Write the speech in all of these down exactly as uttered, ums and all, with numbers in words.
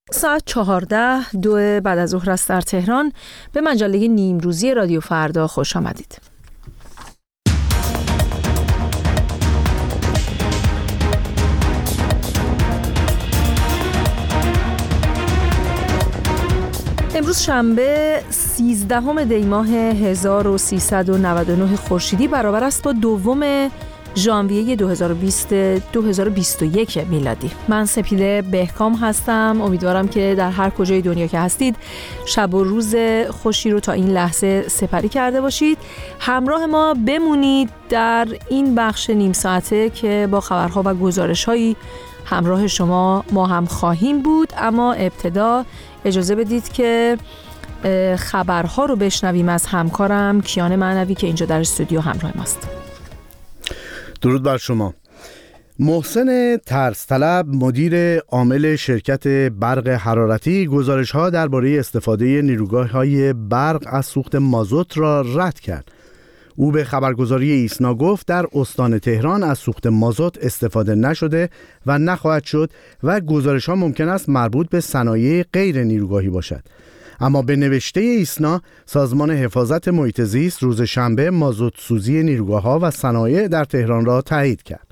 ساعت چهارده دو بعد از ظهر است در تهران. به مجله نیمروزی رادیو فردا خوش آمدید. امروز شنبه سیزدهم دی ماه هزار و سیصد و نود و نه خورشیدی برابر است با دوم ژانویه دو هزار و بیست دو هزار و بیست و یک میلادی. من سپیده بهکام هستم. امیدوارم که در هر کجای دنیا که هستید شب و روز خوشی رو تا این لحظه سپری کرده باشید. همراه ما بمونید در این بخش نیم ساعته که با خبرها و گزارش‌هایی همراه شما ما هم خواهیم بود. اما ابتدا اجازه بدید که خبرها رو بشنویم از همکارم کیان معنوی که اینجا در استودیو همراه ماست. درود بر شما. محسن ترس طلب مدیر عامل شرکت برق حرارتی گزارش‌ها درباره استفاده نیروگاه‌های برق از سوخت مازوت را رد کرد. او به خبرگزاری ایسنا گفت در استان تهران از سوخت مازوت استفاده نشده و نخواهد شد و گزارش‌ها ممکن است مربوط به صنایع غیر نیروگاهی باشد. اما به نوشته ایسنا، سازمان حفاظت محیط زیست روز شنبه مازوت سوزی نیروگاه‌ها و صنایع در تهران را تایید کرد.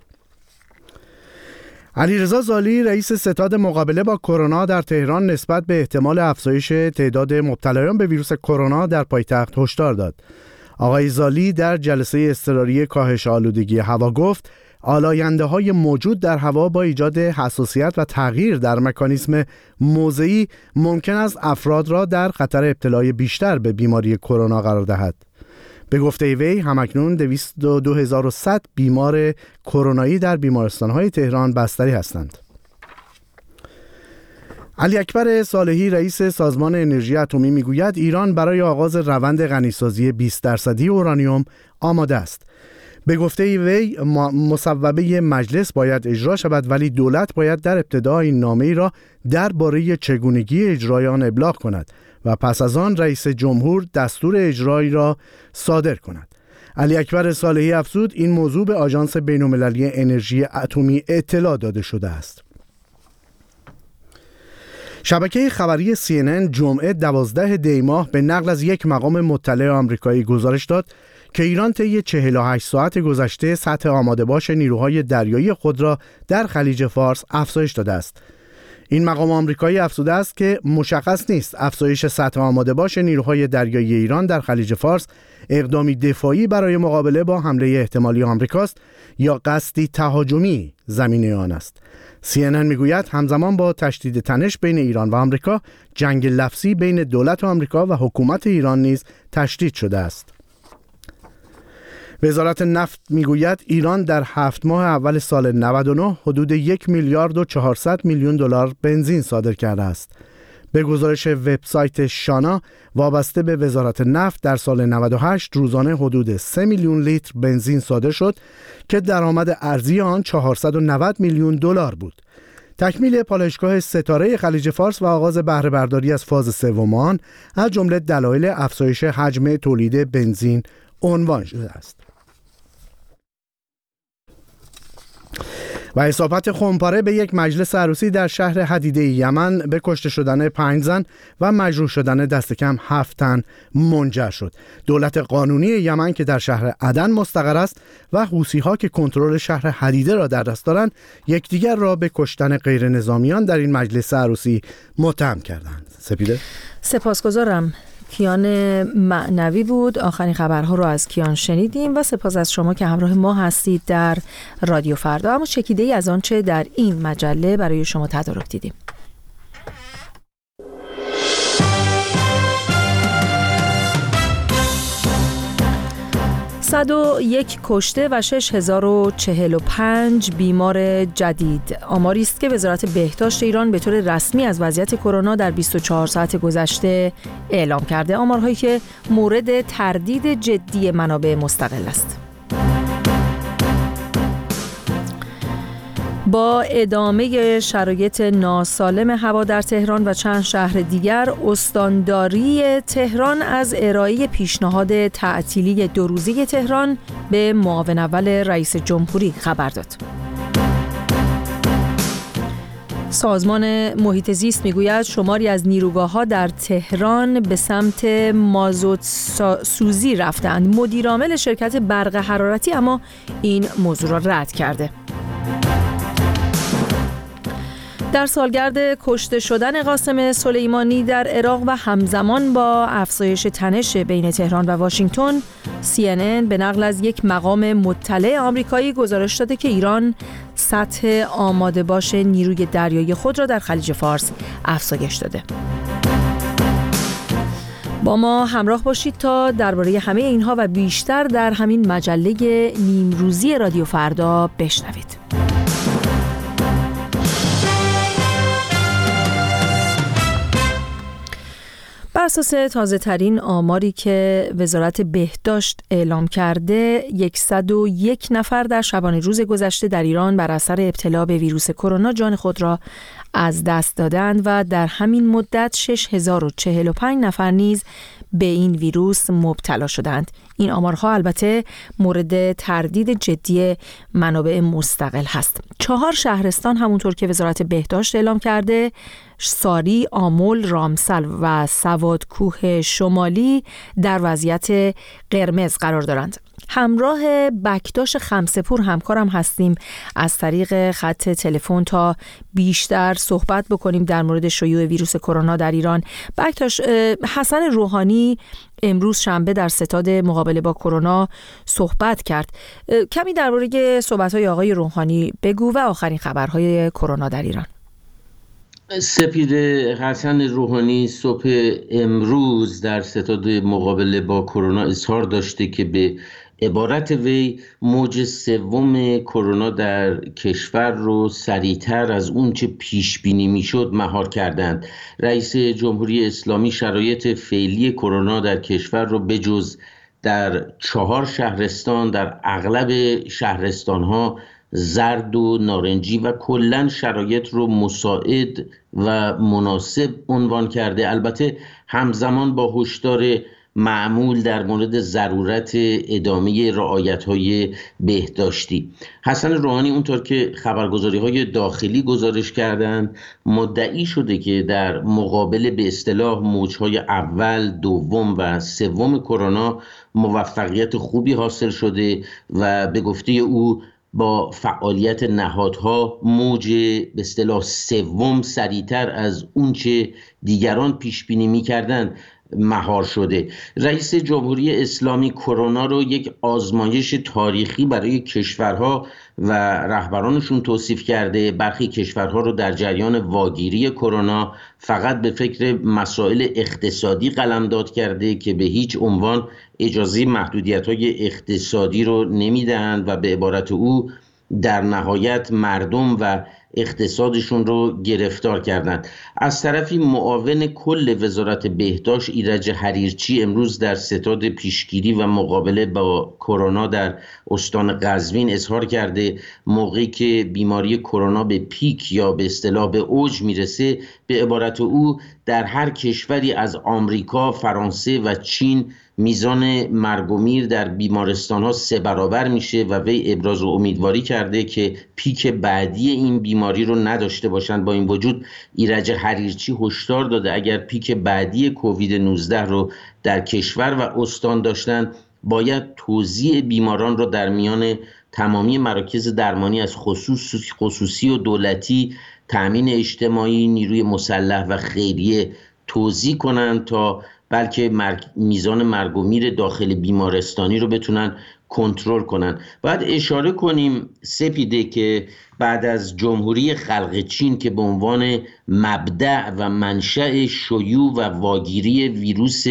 علیرضا زالی رئیس ستاد مقابله با کرونا در تهران نسبت به احتمال افزایش تعداد مبتلایان به ویروس کرونا در پایتخت هشدار داد. آقای زالی در جلسه اضطراری کاهش آلودگی هوا گفت آلاینده‌های موجود در هوا با ایجاد حساسیت و تغییر در مکانیسم موضعی ممکن است افراد را در خطر ابتلای بیشتر به بیماری کرونا قرار دهد. به گفته وی همکنون دویست و دو هزار و صد بیمار کرونایی در بیمارستان‌های تهران بستری هستند. علی اکبر صالحی رئیس سازمان انرژی اتمی میگوید ایران برای آغاز روند غنیسازی بیست درصدی اورانیوم آماده است. به گفته وی مصوبه مجلس باید اجرا شود ولی دولت باید در ابتدا این نامه‌ای را درباره چگونگی اجرای آن ابلاغ کند و پس از آن رئیس جمهور دستور اجرایی را صادر کند. علی اکبر صالحی افزود این موضوع به آژانس بین‌المللی انرژی اتمی اطلاع داده شده است. شبکه خبری سی ان ان جمعه دوازده دی ماه به نقل از یک مقام مطلع آمریکایی گزارش داد که ایران طی چهل و هشت ساعت گذشته سطح آماده باش نیروهای دریایی خود را در خلیج فارس افزایش داده است. این مقام آمریکایی افزوده است که مشخص نیست افزایش سطح آماده باش نیروهای دریایی ایران در خلیج فارس اقدامی دفاعی برای مقابله با حمله احتمالی آمریکاست یا قصدی تهاجمی زمینه آن است. سی ان ان میگوید همزمان با تشدید تنش بین ایران و آمریکا، جنگ لفظی بین دولت آمریکا و حکومت ایران نیز تشدید شده است. وزارت نفت میگوید ایران در هفت ماه اول سال نود و نه حدود یک میلیارد و چهارصد میلیون دلار بنزین صادر کرده است. به گزارش وبسایت شانا وابسته به وزارت نفت در سال نود و هشت روزانه حدود سه میلیون لیتر بنزین صادر شد که درآمد ارزی آن چهارصد و نود میلیون دلار بود. تکمیل پالایشگاه ستاره خلیج فارس و آغاز بهره برداری از فاز سوم آن از جمله دلایل افزایش حجم تولید بنزین عنوان شده است. و اصابت خمپاره به یک مجلس عروسی در شهر حدیده یمن به کشته شدن پنج زن و مجروح شدن دست کم هفت تن منجر شد. دولت قانونی یمن که در شهر عدن مستقر است و حوثی‌ها که کنترل شهر حدیده را در دست دارند یکدیگر را به کشتن غیر نظامیان در این مجلس عروسی متهم کردند. سپیده سپاسگزارم. کیان معنوی بود. آخرین خبرها رو از کیان شنیدیم و سپاس از شما که همراه ما هستید در رادیو فردا. اما چکیده‌ای از آنچه در این مجله برای شما تدارک دیدیم. صد و یک کشته و شش هزار و چهل و پنج بیمار جدید. آماری است که وزارت بهداشت ایران به طور رسمی از وضعیت کرونا در بیست و چهار ساعت گذشته اعلام کرده. آمارهایی که مورد تردید جدی منابع مستقل است. با ادامه شرایط ناسالم هوا در تهران و چند شهر دیگر، استانداری تهران از ارائه پیشنهاد تعطیلی دو روزه تهران به معاون اول رئیس جمهوری خبر داد. سازمان محیط زیست میگوید شماری از نیروگاه‌ها در تهران به سمت مازوت سوزی رفتند. مدیرعامل شرکت برق حرارتی اما این موضوع را رد کرده. در سالگرد کشته شدن قاسم سلیمانی در عراق و همزمان با افزایش تنش بین تهران و واشنگتن، سی ان ان به نقل از یک مقام مطلع آمریکایی گزارش داده که ایران سطح آماده باش نیروی دریایی خود را در خلیج فارس افزایش داده. با ما همراه باشید تا درباره همه اینها و بیشتر در همین مجله نیمروزی رادیو فردا بشنوید. بر اساس تازه ترین آماری که وزارت بهداشت اعلام کرده، صد و یک نفر در شبانه روز گذشته در ایران بر اثر ابتلا به ویروس کرونا جان خود را از دست دادند و در همین مدت شش هزار و چهل و پنج نفر نیز به این ویروس مبتلا شدند. این آمارها البته مورد تردید جدی منابع مستقل هست. چهار شهرستان همونطور که وزارت بهداشت اعلام کرده، ساری، آمل، رامسر و سوادکوه شمالی در وضعیت قرمز قرار دارند. همراه بکتاش خمسه‌پور همکارم هستیم از طریق خط تلفن تا بیشتر صحبت بکنیم در مورد شیوع ویروس کرونا در ایران. بکتاش، حسن روحانی امروز شنبه در ستاد مقابله با کرونا صحبت کرد. کمی درباره صحبت‌های آقای روحانی بگو و آخرین خبرهای کرونا در ایران. سپید، حسن روحانی صبح امروز در ستاد مقابله با کرونا اظهار داشته که به عبارت وی موج سوم کرونا در کشور رو سریعتر از اون چه پیش بینی میشد مهار کردند. رئیس جمهوری اسلامی شرایط فعلی کرونا در کشور رو بجز در چهار شهرستان در اغلب شهرستان‌ها زرد و نارنجی و کلاً شرایط رو مساعد و مناسب عنوان کرده، البته همزمان با هشدار معمول در مورد ضرورت ادامه رعایت‌های بهداشتی. حسن روحانی اونطور که خبرگزاری‌های داخلی گزارش کردند مدعی شده که در مقابل به اصطلاح موج‌های اول، دوم و سوم کرونا موفقیت خوبی حاصل شده و به گفته او با فعالیت نهادها موج به اصطلاح سوم سریعتر از اونچه دیگران پیش بینی می‌کردند مهار شده. رئیس جمهوری اسلامی کرونا رو یک آزمایش تاریخی برای کشورها و رهبرانشون توصیف کرده. برخی کشورها رو در جریان واگیری کرونا فقط به فکر مسائل اقتصادی قلمداد کرده که به هیچ عنوان اجازه محدودیت‌های اقتصادی رو نمیدهند و به عبارت او در نهایت مردم و اقتصادشون رو گرفتار کردند. از طرفی معاون کل وزارت بهداشت ایرج حریرچی امروز در ستاد پیشگیری و مقابله با کرونا در استان قزوین اظهار کرده موقعی که بیماری کرونا به پیک یا به اصطلاح به اوج میرسه، به عبارت او در هر کشوری از آمریکا، فرانسه و چین میزان مرگ و میر در بیمارستان ها سه برابر میشه و وی ابراز امیدواری کرده که پیک بعدی این بیماری رو نداشته باشند. با این وجود ایرج حریرچی هشدار داده اگر پیک بعدی کووید نوزده رو در کشور و استان داشتن باید توزیع بیماران رو در میان تمامی مراکز درمانی از خصوص خصوصی و دولتی، تأمین اجتماعی، نیروی مسلح و خیریه توزیع کنند تا بلکه مرگ، میزان مرگ و میر داخل بیمارستانی رو بتونن کنترل کنن. باید اشاره کنیم سپیده که بعد از جمهوری خلق چین که به عنوان مبدأ و منشأ شیوع و واگیری ویروس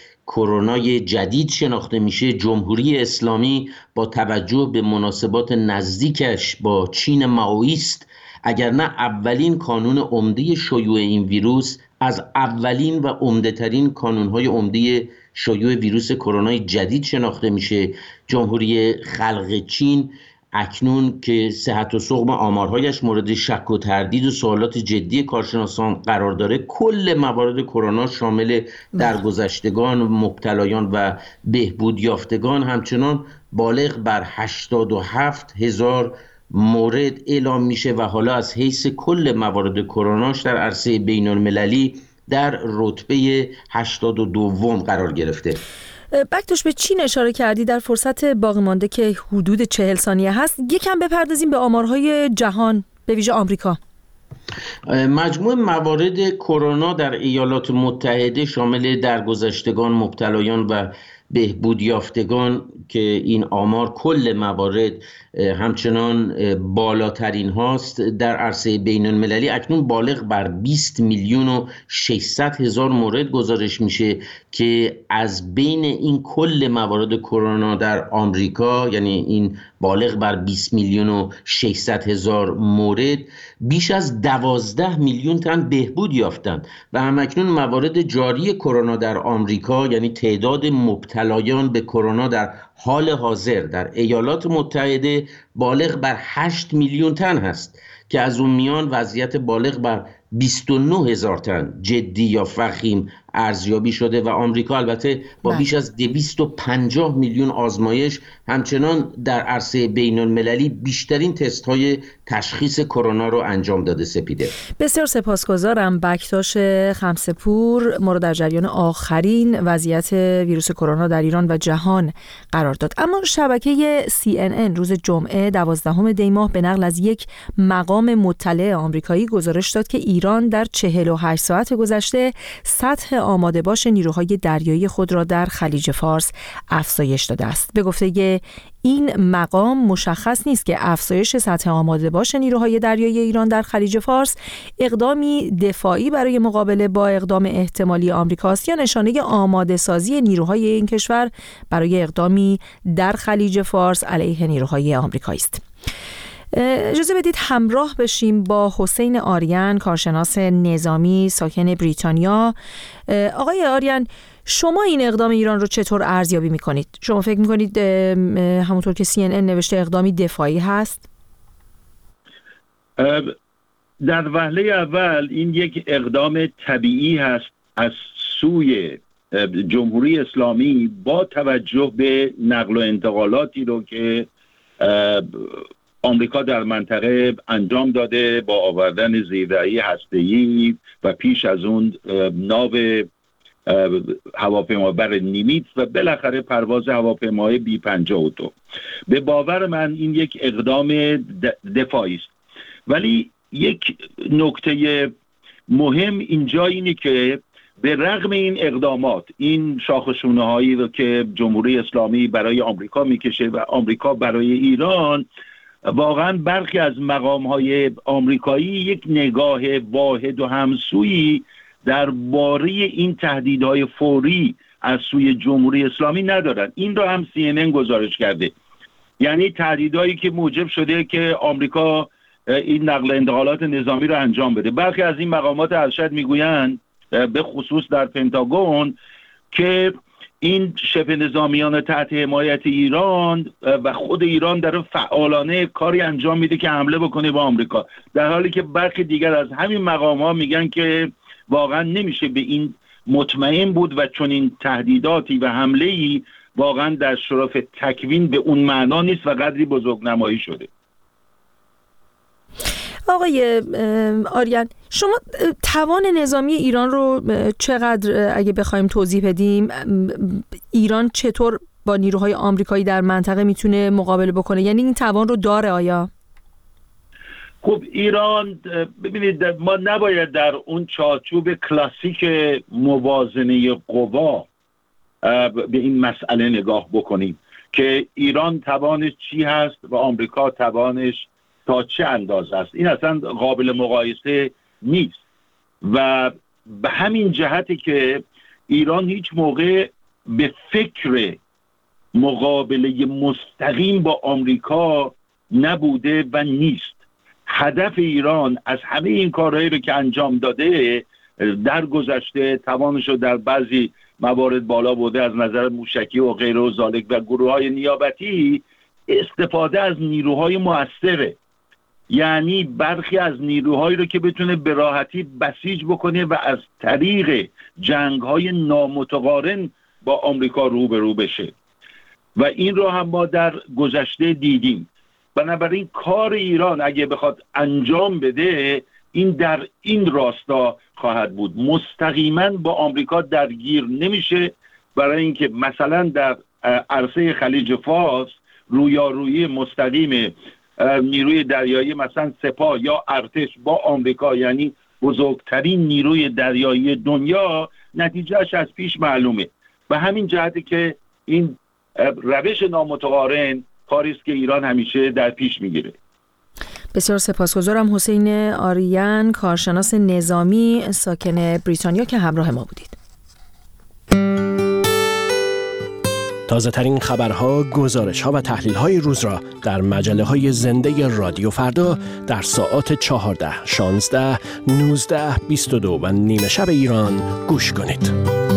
کرونای جدید شناخته میشه، جمهوری اسلامی با توجه به مناسبات نزدیکش با چین مائویست اگر نه اولین کانون عمده شیوع این ویروس، از اولین و عمده‌ترین کانون‌های عمده شیوع ویروس کرونای جدید شناخته میشه. جمهوری خلق چین اکنون که صحت و سقم آمارهایش مورد شک و تردید و سوالات جدی کارشناسان قرار داره، کل موارد کرونا شامل درگذشتگان، مبتلایان و بهبود یافتگان همچنان بالغ بر هشتاد و هفت هزار مورد اعلام میشه و حالا از حیث کل موارد کروناش در عرصه بین المللی در رتبه هشتاد و دوم قرار گرفته. بکتوش، به چین اشاره کردی در فرصت باقی مانده که حدود چهل ثانیه هست، یکم بپردازیم به آمارهای جهان، به ویژه آمریکا. مجموع موارد کرونا در ایالات متحده شامل درگذشتگان، مبتلایان و بهبود یافتگان که این آمار کل موارد همچنان بالاترین هاست در عرصه بین المللی، اکنون بالغ بر بیست میلیون و ششصد هزار مورد گزارش میشه که از بین این کل موارد کرونا در آمریکا، یعنی این بالغ بر بیست میلیون و ششصد هزار مورد، بیش از دوازده میلیون تن بهبود یافتند و همکنون موارد جاری کرونا در آمریکا، یعنی تعداد مبتلایان به کرونا در حال حاضر در ایالات متحده بالغ بر هشت میلیون تن هست که از اون میان وضعیت بالغ بر بیست و نه هزار تن جدی یا وخیم ارزیابی شده و آمریکا البته با بیش از دویست و پنجاه میلیون آزمایش همچنان در عرصه بین المللی بیشترین تست های تشخیص کرونا رو انجام داده. سپیده، بسیار سپاسگزارم. بکتاش خمسه‌پور ما رو در جریان آخرین وضعیت ویروس کرونا در ایران و جهان قرار داد. اما شبکه سی ان ان روز جمعه دوازدهم دی ماه به نقل از یک مقام مطلع آمریکایی گزارش داد که ایران در چهل و هشت ساعت گذشته سطح آماده باش نیروهای دریایی خود را در خلیج فارس افزایش داده است. به گفته این مقام مشخص نیست که افزایش سطح آماده باش نیروهای دریایی ایران در خلیج فارس اقدامی دفاعی برای مقابله با اقدام احتمالی آمریکاست یا نشانه آماده سازی نیروهای این کشور برای اقدامی در خلیج فارس علیه نیروهای آمریکایی است. اجازه بدید همراه بشیم با حسین آریان، کارشناس نظامی ساکن بریتانیا. آقای آریان، شما این اقدام ایران رو چطور ارزیابی میکنید؟ شما فکر میکنید همونطور که سی ان ان نوشته اقدامی دفاعی هست؟ در وهله اول این یک اقدام طبیعی هست از سوی جمهوری اسلامی با توجه به نقل و انتقالاتی رو که آمریکا در منطقه انجام داده با آوردن زیردهی هسته‌ای و پیش از اون ناو هواپیمابر نیمیتس و بالاخره پرواز هواپیمای بی پنجاه و دو. به باور من این یک اقدام دفاعی است، ولی یک نکته مهم اینجا اینه که به رغم این اقدامات، این شاخشونه هایی رو که جمهوری اسلامی برای آمریکا میکشه و آمریکا برای ایران، واقعا برخی از مقام‌های آمریکایی یک نگاه واحد و همسویی درباره این تهدیدهای فوری از سوی جمهوری اسلامی ندارن. این رو هم سی ان ان گزارش کرده، یعنی تهدیدهایی که موجب شده که آمریکا این نقل انتقالات نظامی رو انجام بده. برخی از این مقامات ارشد میگویند، به خصوص در پنتاگون، که این شبه نظامیان تحت حمایت ایران و خود ایران در فعالانه کاری انجام میده که حمله بکنه به آمریکا، در حالی که برخی دیگر از همین مقام ها میگن که واقعا نمیشه به این مطمئن بود و چون این تهدیداتی و حمله‌ای واقعا در شرف تکوین به اون معنا نیست و قدری بزرگنمایی شده. آقای آریان، شما توان نظامی ایران رو چقدر اگه بخوایم توضیح بدیم، ایران چطور با نیروهای آمریکایی در منطقه میتونه مقابله بکنه؟ یعنی این توان رو داره آیا؟ خب ایران، ببینید، ما نباید در اون چارچوب کلاسیک موازنه قوا به این مسئله نگاه بکنیم که ایران توانش چی هست و آمریکا توانش تا چه اندازه است. این اصلا قابل مقایسه نیست و به همین جهتی که ایران هیچ موقع به فکر مقابله مستقیم با آمریکا نبوده و نیست. هدف ایران از همه این کارهایی رو که انجام داده در گذشته، توانش رو در بعضی موارد بالا برده از نظر موشکی و غیره و ذالک و گروه‌های نیابتی، استفاده از نیروهای مؤثره، یعنی برخی از نیروهایی رو که بتونه به راحتی بسیج بکنه و از طریق جنگ‌های نامتقارن با آمریکا روبرو بشه و این رو هم ما در گذشته دیدیم. بنابراین کار ایران اگه بخواد انجام بده این در این راستا خواهد بود، مستقیما با آمریکا درگیر نمیشه، برای اینکه مثلا در عرصه خلیج فارس رویارویی مستقیم نیروی دریایی مثلا سپاه یا ارتش با آمریکا، یعنی بزرگترین نیروی دریایی دنیا، نتیجهش از پیش معلومه. و همین جهتی که این روش نامتقارن کاری است که ایران همیشه در پیش میگیره. بسیار سپاسگزارم حسین آریان، کارشناس نظامی ساکن بریتانیا که همراه ما بودید. تازه ترین خبرها، گزارش‌ها و تحلیل‌های روز را در مجله‌های زنده رادیو فردا در ساعات چهارده، شانزده، نوزده، بیست و دو و نیمه شب ایران گوش کنید.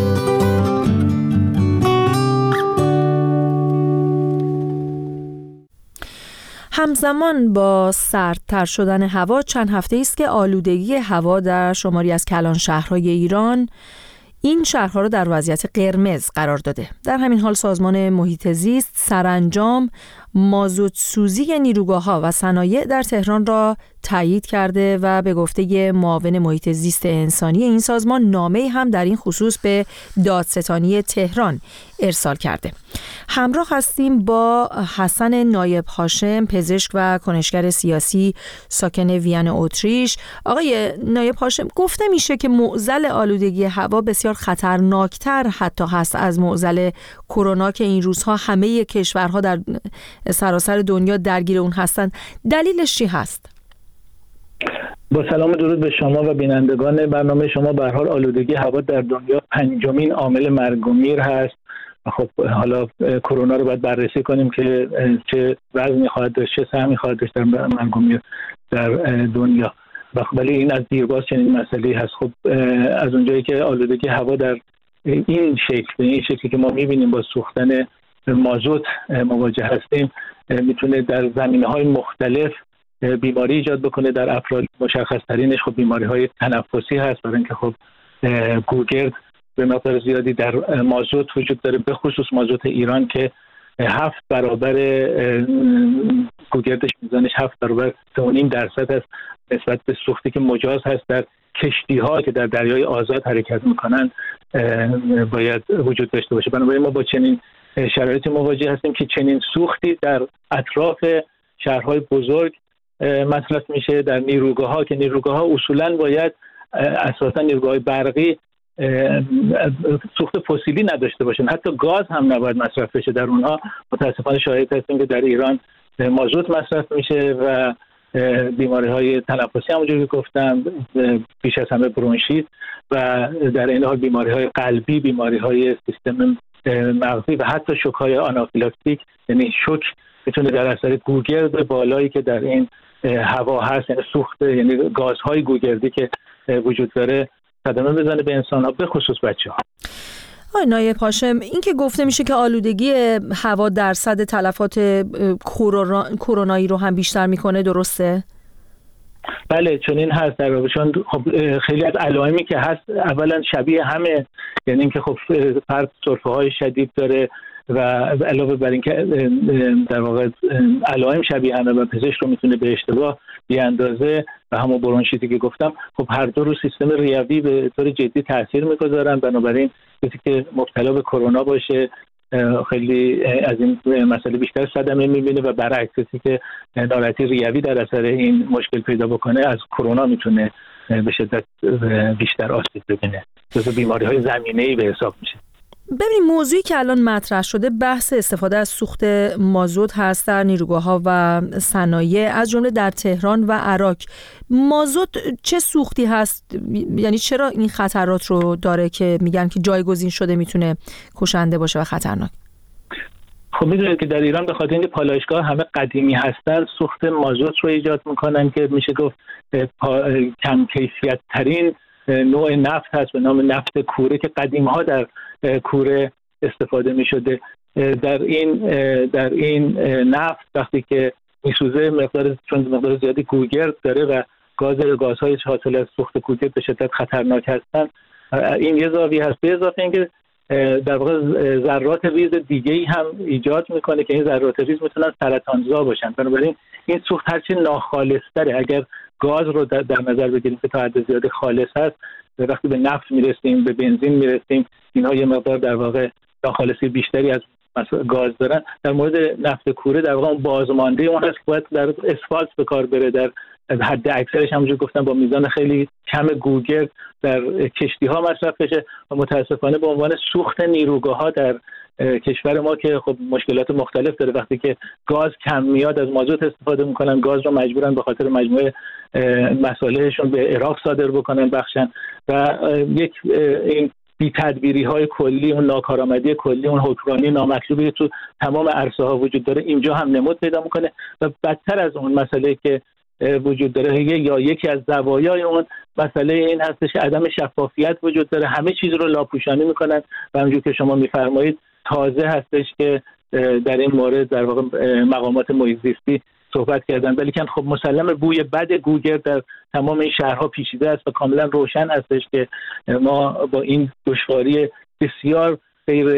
همزمان با سردتر شدن هوا چند هفته است که آلودگی هوا در شماری از کلان شهرهای ایران این شهرها را در وضعیت قرمز قرار داده. در همین حال سازمان محیط زیست سرانجام مازوت سوزی نیروگاه‌ها و صنایع در تهران را تایید کرده و به گفته معاون محیط زیست انسانی این سازمان نامه‌ای هم در این خصوص به دادستانی تهران ارسال کرده. همراه هستیم با حسن نایب هاشم، پزشک و کنشگر سیاسی ساکن وین اتریش. آقای نایب هاشم، گفته میشه که معضل آلودگی هوا بسیار خطرناکتر حتی هست از معضل کرونا که این روزها همه کشورها در سراسر دنیا درگیر اون هستند. دلیلش چی هست؟ با سلام درود به شما و بینندگان برنامه شما. به هر حال آلودگی هوا در دنیا پنجمین عامل مرگ و میر هست. خب حالا کرونا رو باید بررسی کنیم که چه وزنی خواهد داشت، چه سهمی خواهد داشت در مرگ و میر در دنیا. ولی این از دیرباز چنین مسئله‌ای هست. خب از اونجایی که آلودگی هوا در این شکل به این شکلی که ما می‌بینیم با سوختن مازوت مواجه هستیم، میتونه در زمینه‌های مختلف بیماری ایجاد بکنه. در افراد مشخص ترینش خب بیماری‌های تنفسی هست، برای اینکه خب گوگرد به مقدار زیادی در مازوت وجود داره، به خصوص مازوت ایران که هفت برابر گوگردش میزانش هفت برابر سه و نیم درصد است نسبت به سوختی که مجاز هست در کشتی‌ها که در دریای آزاد حرکت میکنن باید وجود داشته باشه. بنابراین ما با چنین شرایطی مواجه هستیم که چنین سوختی در اطراف شهرهای بزرگ مصرف میشه، در نیروگاه‌ها که نیروگاه‌ها اصولاً باید اساساً نیروگاه‌های برقی سوخت فسیلی نداشته باشن، حتی گاز هم نباید مصرف بشه در اونها. متاسفانه شاهد هستیم که در ایران مازوت مصرف میشه و بیماری‌های تنفسی همونجوری که گفتم، بیش از همه برونشیت و در این حال بیماری‌های قلبی، بیماری‌های سیستم مغزی و حتی شوک‌های آنافیلاکتیک، یعنی شوک میتونه در اثر گوگرد بالایی که در این هوا هست، یعنی سوخت، یعنی گازهای گوگردی که وجود داره صدمه بزنه به انسان‌ها، به خصوص بچه‌ها. آقای نایب هاشم، این که گفته میشه که آلودگی هوا درصد تلفات کرونایی رو هم بیشتر میکنه، درسته؟ بله چون این هست. در واقع خب خیلی از علائمی که هست اولا شبیه همه، یعنی اینکه خب فرد سرفه‌های شدید داره و علاوه بر اینکه در واقع علائم شبیه همه و پزشک رو میتونه به اشتباه بیاندازه و همون برونشیتی که گفتم، خب هر دو رو سیستم ریوی به طور جدی تاثیر میگذارن. بنابراین کسی که مبتلا به کرونا باشه خیلی از این مسئله بیشتر صدمه میبینه و برعکس کسی که ناراحتی ریوی در اثر این مشکل پیدا بکنه از کرونا میتونه به شدت بیشتر آسیب ببینه. جزو بیماری‌های زمینه‌ای به حساب میشه. ببینید موضوعی که الان مطرح شده بحث استفاده از سوخت مازوت هست در نیروگاه‌ها و صنایع از جمله در تهران و عراق. مازوت چه سوختی هست؟ یعنی چرا این خطرات رو داره که میگن که جایگزین شده میتونه کشنده باشه و خطرناک؟ خب میدونید که در ایران به خاطر اینکه پالایشگاه همه قدیمی هستن سوخت مازوت رو ایجاد میکنن که میشه گفت کم کیفیت ترین نوع نفت هست به نام نفت کوره که قدیم‌ها در کوره استفاده می‌شده. در این در این نفت وقتی که میسوزه مقدار چون مقدار زیادی گوگرد داره و گاز گازهای حاصل از سوخت گوگرد به شدت خطرناک هستن. این یه زاویه هست. به اضافه اینکه در واقع ذرات ریز دیگه‌ای هم ایجاد میکنه که این ذرات ریز میتونن سرطانزا باشن. بنابراین این سوخت هرچی ناخالص‌تره، اگر گاز رو در, در نظر بگیریم که تا حد زیادی خالص هست، وقتی به نفت میرسیم، به بنزین میرسیم، اینها یه مقدار در واقع ناخالصی بیشتری از گاز دارن. در مورد نفت کوره در واقع بازمانده اون هست که باید در اسفالت به کار بره، در حد اکثرش همونجور گفتم با میزان خیلی کم گوگرد در کشتی ها مصرف بشه و متاسفانه به عنوان سوخت نیروگاه ها در کشور ما که خب مشکلات مختلف داره، وقتی که گاز کم میاد از مازوت استفاده میکنن، گاز رو مجبورن به خاطر مجموعه مسائلشون به عراق صادر بکنن بخشن و یک این بی تدبیری های کلی، اون ناکارآمدی کلی، اون حکمرانی نامطلوبی تو تمام عرصه ها وجود داره، اینجا هم نمود پیدا میکنه و بدتر از اون مسئله که وجود داره یا یکی از زوایای اون مسئله این هستش که عدم شفافیت وجود داره، همه چیز رو لاپوشانی میکنن و همونجور که شما میفرمایید تازه هستش که در این مورد در واقع مقامات محیط زیستی صحبت کردن، ولی که خب مسلم بوی بد گوگرد در تمام این شهرها پیچیده است و کاملا روشن هستش که ما با این دشواری بسیار غیر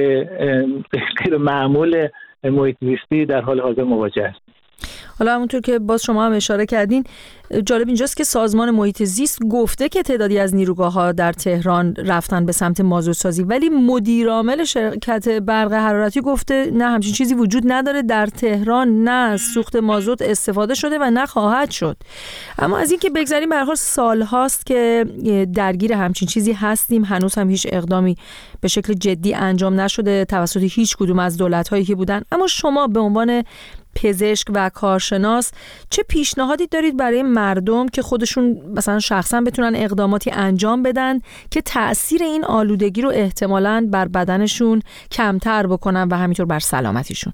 غیر معمول محیط زیستی در حال حاضر مواجه است. حالا همونطور که باز شما هم اشاره کردین، جالب اینجاست که سازمان محیط زیست گفته که تعدادی از نیروگاه‌ها در تهران رفتن به سمت مازوت‌سازی، ولی مدیر عامل شرکت برق حرارتی گفته نه، همچین چیزی وجود نداره، در تهران نه سوخت مازوت استفاده شده و نه خواهد شد. اما از این که بگذاریم، به هر حال سال هاست که درگیر همچین چیزی هستیم، هنوز هم هیچ اقدامی به شکل جدی انجام نشده توسط هیچ کدوم از دولت‌هایی که بودن. اما شما به عنوان پزشک و کارشناس چه پیشنهادی دارید برای مردم که خودشون مثلا شخصا بتونن اقداماتی انجام بدن که تأثیر این آلودگی رو احتمالاً بر بدنشون کمتر بکنن و همینطور بر سلامتیشون؟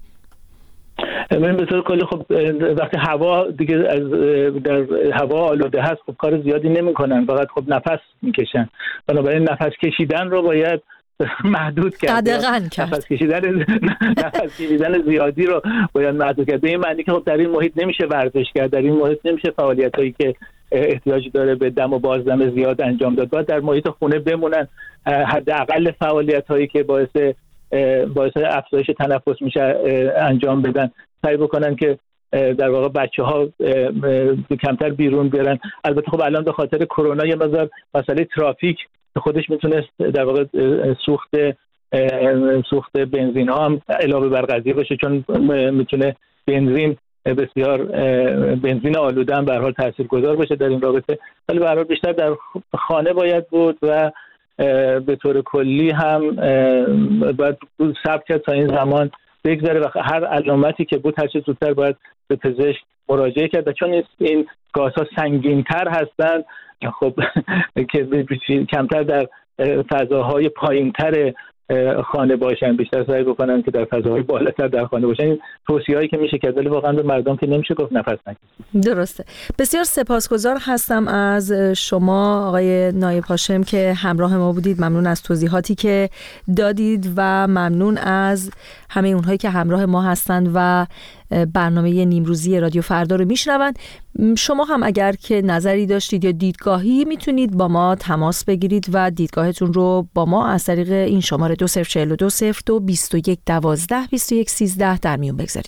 من به طور کلی خب وقتی هوا دیگه از در هوا آلوده هست، خب کار زیادی نمی‌کنن، فقط خب نفس میکشن. بنابراین نفس کشیدن رو باید محدود کرد. نفس کشیدن نفس کشیدن زیادی رو باید محدود کرد. به این معنی که خب در این محیط نمیشه ورزش کرد، در این محیط نمیشه فعالیتایی که احتیاج داره به دم و بازدم زیاد انجام داد. باید در محیط خونه بمونن، حداقل فعالیتایی که باعث باعث افزایش تنفس میشه انجام بدن، سعی بکنن که در واقع بچه‌ها کمتر بیرون برن. البته خب الان به خاطر کرونا یه مقدار مسئله ترافیک خودش میتونه در واقع سوخت سوخت بنزین ها هم علاوه بر قضیه باشه، چون میتونه بنزین بسیار بنزین آلوده هم به هر حال تاثیرگذار باشه در این رابطه. ولی به هر حال بیشتر در خانه باید بود و به طور کلی هم باید صبر کرد تا این زمان بگذره و هر علامتی که بود هر چه زودتر باید به پزشک مراجعه کرد. چون این گازها سنگین‌تر هستن، خب که کمتر در فضاهای پایین‌تر خانه باشن، بیشتر سعی بکنن که در فضاهای بالاتر در خانه باشن. این توصیه‌ای که میشه کرد، ولی واقعا به مردم که نمیشه گفت نفس نکشید. درسته. بسیار سپاسگزار هستم از شما آقای نایب هاشم که همراه ما بودید. ممنون از توضیحاتی که دادید و ممنون از همه اونهایی که همراه ما هستند و برنامه نیمروزی رادیو فردا رو میشنوند. شما هم اگر که نظری داشتید یا دیدگاهی میتونید با ما تماس بگیرید و دیدگاهتون رو با ما از طریق این شماره دو صفر چهل و دو صفر دو بیست و یک دوازده بیست و یک سیزده در میون بگذارید.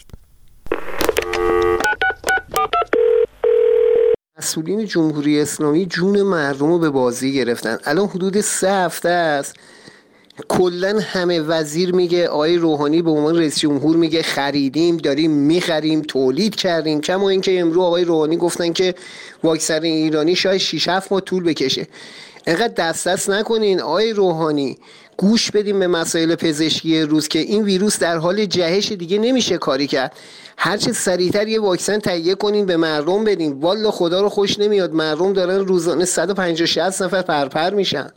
مسئولین جمهوری اسلامی جون مردم رو به بازی گرفتن. الان حدود سه هفته است کلن همه وزیر میگه، آقای روحانی به عنوان رئیس جمهور میگه خریدیم، داریم میخریم، تولید کردیم. کما اینکه امروز آقای روحانی گفتن که واکسن ایرانی شاید شش هفت ماه طول بکشه. اینقدر دست دست نکنین آقای روحانی، گوش بدیم به مسائل پزشکی روز که این ویروس در حال جهش دیگه نمیشه کاری کرد. هرچه سریعتر یه واکسن تهیه کنین به مردم بدین. والا خدا رو خوش نمیاد مردم دارن روزانه صد و پنجاه شصت نفر پرپر میشن.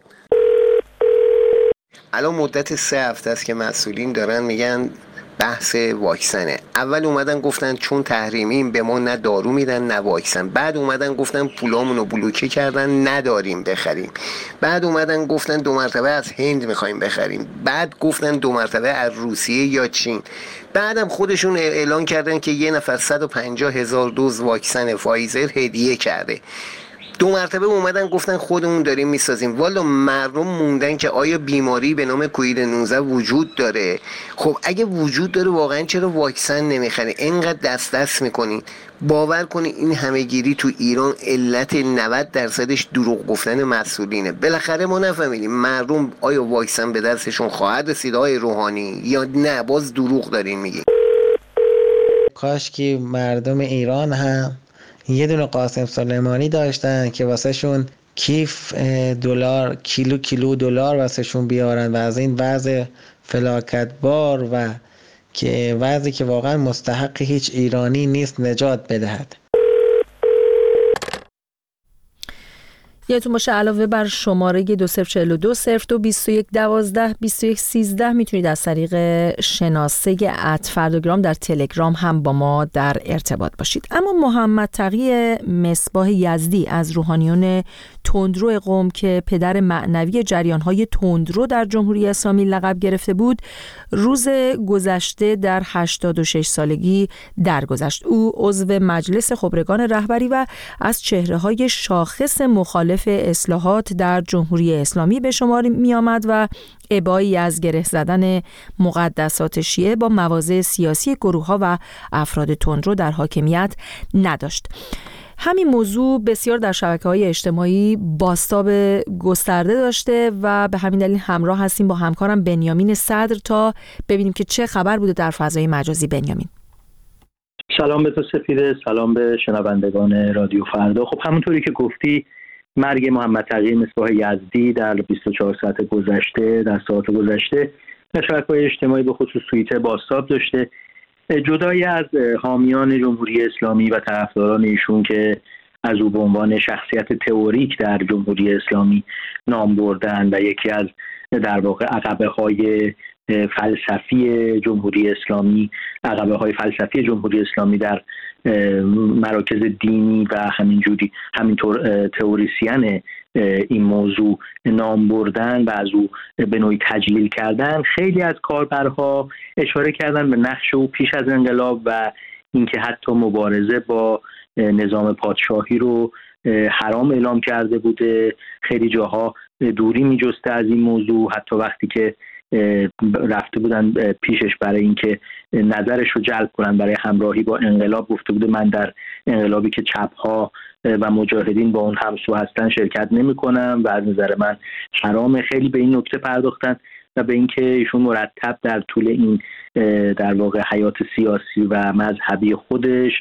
الان مدت سه هفته است که مسئولین دارن میگن بحث واکسنه. اول اومدن گفتن چون تحریمیم به ما نه دارو میدن نه واکسن. بعد اومدن گفتن پولامونو بلوکه کردن نداریم بخریم. بعد اومدن گفتن دو مرتبه از هند میخوایم بخریم. بعد گفتن دو مرتبه از روسیه یا چین. بعدم خودشون اعلان کردن که یه نفر صد و پنجاه هزار دوز واکسن فایزر هدیه کرده. دو مرتبه اومدن گفتن خودمون داریم میسازیم. والا مردم موندن که آیا بیماری به نام کووید نوزده وجود داره؟ خب اگه وجود داره واقعا چرا واکسن نمیخرین؟ اینقدر دست دست میکنین. باور کنید این همهگیری تو ایران علت نود درصدش دروغ گفتن مسئولینه. بالاخره ما نفهمیدیم مردم آیا واکسن به دستشون خواهد رسید آقای روحانی یا نه باز دروغ دارین میگین. کاش که مردم ایران هم یه دونه قاسم سلیمانی داشتن که واسه شون کیف دلار کیلو کیلو دلار واسه شون بیارن و از این وضع فلاکتبار و که وضعی که واقعا مستحق هیچ ایرانی نیست نجات بدهد. یادتون باشه علاوه بر شماره دو صفر چهل و دو صفر دو بیست و یک دوازده بیست و یک سیزده میتونید از طریق شناسه ات فرداگرام در تلگرام هم با ما در ارتباط باشید. اما محمد تقی مصباح یزدی از روحانیون تندرو قم که پدر معنوی جریان‌های تندرو در جمهوری اسلامی لقب گرفته بود، روز گذشته در هشتاد و شش سالگی درگذشت. او عضو مجلس خبرگان رهبری و از چهره‌های شاخص مخالف اصلاحات در جمهوری اسلامی به شمار می آمد و ابایی از گره زدن مقدسات شیعه با مواضع سیاسی گروه‌ها و افراد تندرو در حاکمیت نداشت. همین موضوع بسیار در شبکه‌های اجتماعی بازتاب گسترده داشته و به همین دلیل همراه هستیم با همکارم بنیامین صدر تا ببینیم که چه خبر بوده در فضای مجازی. بنیامین سلام به تو سپیده، سلام به شنوندگان رادیو فردا. خب همونطوری که گفتی مرگ محمد تقی مصباح یزدی در بیست و چهار ساعت گذشته در ساعت گذشته در شبکه‌های اجتماعی به خصوص توییتر بازتاب داشته. جدای از حامیان جمهوری اسلامی و طرفداران ایشون که از او به عنوان شخصیت تئوریک در جمهوری اسلامی نام بردن و یکی از در واقع عقبه‌های فلسفی جمهوری اسلامی عقبه‌های فلسفی جمهوری اسلامی در مراکز دینی و همینجوری همینطور تئوریسین این موضوع نام بردن و از او به نوعی تجلیل کردن، خیلی از کاربرها اشاره کردن به نقش او پیش از انقلاب و اینکه حتی مبارزه با نظام پادشاهی رو حرام اعلام کرده بوده. خیلی جاها دوری می‌جسته از این موضوع، حتی وقتی که رفته بودن پیشش برای اینکه نظرش رو جلب کنن برای همراهی با انقلاب، گفته بوده من در انقلابی که چپ‌ها و مجاهدین با اون همسو هستن شرکت نمی‌کنم و از نظر من حرامه. خیلی به این نکته پرداختن و به اینکه ایشون مرتب در طول این در واقع حیات سیاسی و مذهبی خودش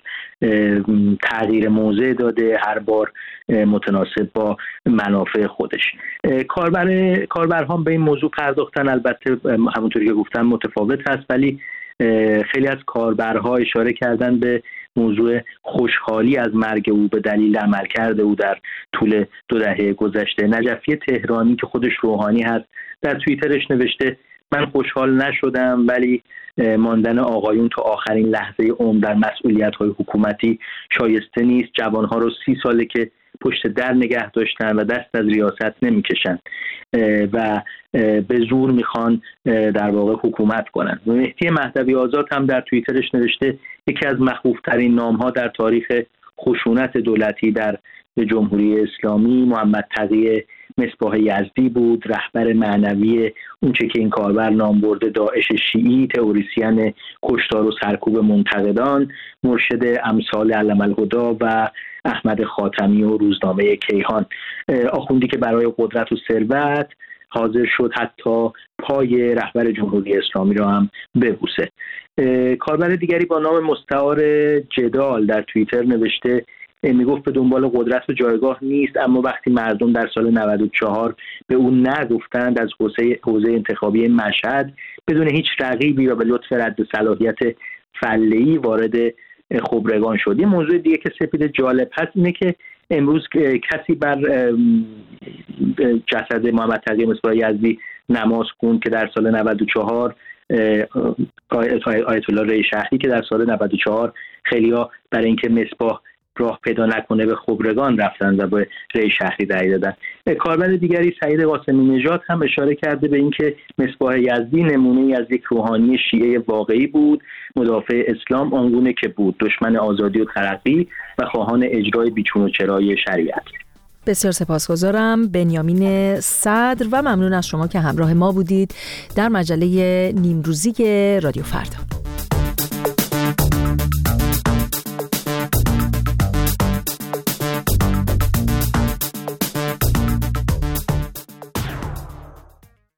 تغییر موضع داده، هر بار متناسب با منافع خودش. کاربر کاربرها به این موضوع پرداختن، البته همونطوری که گفتم متفاوت هست، ولی خیلی از کاربرها اشاره کردن به موضوع خوشحالی از مرگ او به دلیل عملکرد او در طول دو دهه گذشته. نجفی تهرانی که خودش روحانی هست در توییترش نوشته من خوشحال نشدم ولی ماندن آقایون تا آخرین لحظه عمر در مسئولیت‌های حکومتی شایسته نیست. جوان‌ها رو سی ساله که پشت در نگه داشتن و دست از ریاست نمی‌کشن و به زور میخوان در واقع حکومت کنن. مهدی مهدوی آزاد هم در توییترش نوشته یکی از مخوفترین نام‌ها در تاریخ خشونت دولتی در جمهوری اسلامی محمد تقی مصباح یزدی بود، رهبر معنوی اونچه که این کاربر نام برده داعش شیعی، تئوریسین کشتار و سرکوب منتقدان، مرشد امثال علم الهدا و احمد خاتمی و روزنامه کیهان، آخوندی که برای قدرت و ثروت حاضر شد حتی پای رهبر جمهوری اسلامی را هم ببوسه. کاربر دیگری با نام مستعار جدال در توییتر نوشته میگفت به دنبال قدرت و جایگاه نیست، اما وقتی مردم در سال نود و چهار به اون نگفتند از حوزه حوزه انتخابی مشهد بدون هیچ رقیبی و به لطف رد صلاحیت فله‌ای وارد خبرگان شد. یه موضوع دیگه که سپید جالب هست اینه که امروز کسی بر جسد محمد تقی مصباح یزدی نماز خوند که در سال نود و چهار آیت الله ری شهری که در سال نود و چهار خیلی‌ها برای اینکه مصباح راه پیدا نکنه به خبرگان رفتن و به ری شهری رأی دادن. کاربر دیگری سعید قاسمی نژاد هم اشاره کرده به اینکه مصباح یزدی نمونه‌ای از یک روحانی شیعه واقعی بود، مدافع اسلام آنگونه که بود، دشمن آزادی و ترقی و خواهان اجرای بیچون و چرای شریعت. بسیار سپاسگزارم بنیامین صدر و ممنون از شما که همراه ما بودید در مجله نیمروزی رادیو فردا.